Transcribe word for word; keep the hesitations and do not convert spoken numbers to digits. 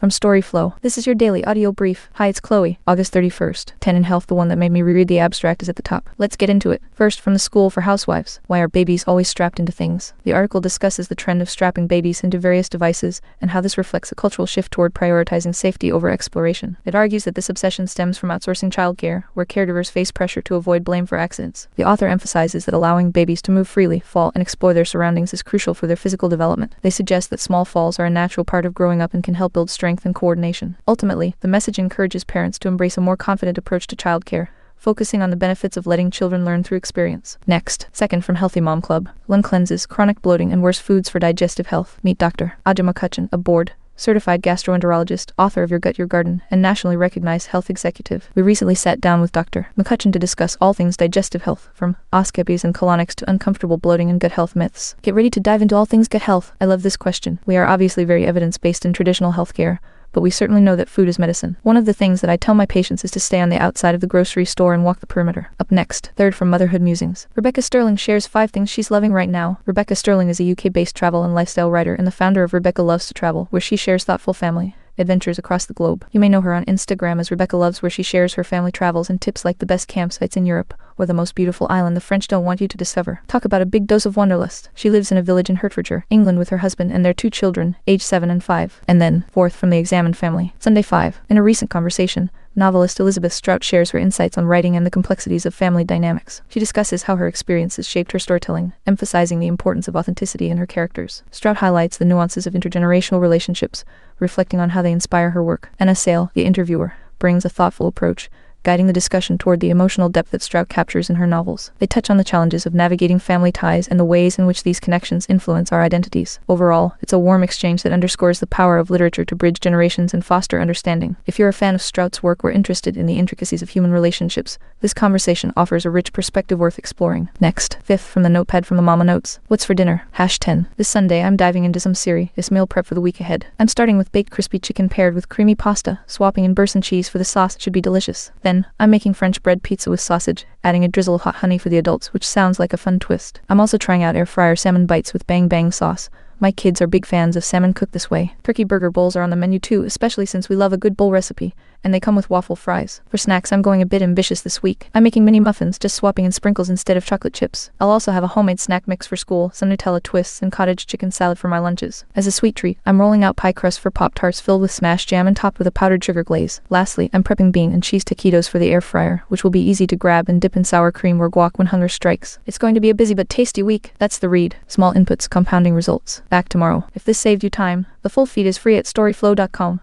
from Storyflow. This is your daily audio brief. Hi, it's Chloe. August thirty-first. ten in Health, the one that made me reread the abstract, is at the top. Let's get into it. First, from the School for Housewives. Why are babies always strapped into things? The article discusses the trend of strapping babies into various devices and how this reflects a cultural shift toward prioritizing safety over exploration. It argues that this obsession stems from outsourcing childcare, where caregivers face pressure to avoid blame for accidents. The author emphasizes that allowing babies to move freely, fall, and explore their surroundings is crucial for their physical development. They suggest that small falls are a natural part of growing up and can help build strength and coordination. Ultimately, the message encourages parents to embrace a more confident approach to childcare, focusing on the benefits of letting children learn through experience. Next, second from Healthy Mom Club. Lung cleanses, chronic bloating, and worse foods for digestive health. Meet Doctor Aja McCutcheon, a board certified gastroenterologist, author of Your Gut, Your Garden, and nationally recognized health executive. We recently sat down with Doctor McCutcheon to discuss all things digestive health, from oscapies and colonics to uncomfortable bloating and gut health myths. Get ready to dive into all things gut health. I love this question. We are obviously very evidence-based in traditional healthcare, but we certainly know that food is medicine. One of the things that I tell my patients is to stay on the outside of the grocery store and walk the perimeter. Up next, third from Motherhood Musings. Rebecca Sterling shares five things she's loving right now. Rebecca Sterling is a U K-based travel and lifestyle writer and the founder of Rebecca Loves to Travel, where she shares thoughtful family adventures across the globe. You may know her on Instagram as Rebecca Loves, where she shares her family travels and tips like the best campsites in Europe or the most beautiful island the French don't want you to discover. Talk about a big dose of wanderlust. She lives in a village in Hertfordshire, England, with her husband and their two children, aged seven and five. And then, fourth from the Examined family. Sunday five. In a recent conversation, novelist Elizabeth Strout shares her insights on writing and the complexities of family dynamics. She discusses how her experiences shaped her storytelling, emphasizing the importance of authenticity in her characters. Strout highlights the nuances of intergenerational relationships, reflecting on how they inspire her work. Anna Sale, the interviewer, brings a thoughtful approach, guiding the discussion toward the emotional depth that Strout captures in her novels. They touch on the challenges of navigating family ties and the ways in which these connections influence our identities. Overall, it's a warm exchange that underscores the power of literature to bridge generations and foster understanding. If you're a fan of Strout's work or interested in the intricacies of human relationships, this conversation offers a rich perspective worth exploring. Next, fifth from the notepad from the Mama Notes. What's for dinner? Hash ten. This Sunday, I'm diving into some serious meal prep for the week ahead. I'm starting with baked crispy chicken paired with creamy pasta, swapping in Burson cheese for the sauce. It should be delicious. Then, I'm making French bread pizza with sausage, adding a drizzle of hot honey for the adults, which sounds like a fun twist. I'm also trying out air fryer salmon bites with bang bang sauce. My kids are big fans of salmon cooked this way. Turkey burger bowls are on the menu too, especially since we love a good bowl recipe, and they come with waffle fries. For snacks, I'm going a bit ambitious this week. I'm making mini muffins, just swapping in sprinkles instead of chocolate chips. I'll also have a homemade snack mix for school, some Nutella twists, and cottage chicken salad for my lunches. As a sweet treat, I'm rolling out pie crust for Pop-Tarts filled with smashed jam and topped with a powdered sugar glaze. Lastly, I'm prepping bean and cheese taquitos for the air fryer, which will be easy to grab and dip in sour cream or guac when hunger strikes. It's going to be a busy but tasty week. That's the read. Small inputs, compounding results. Back tomorrow. If this saved you time, the full feed is free at storyflow dot com.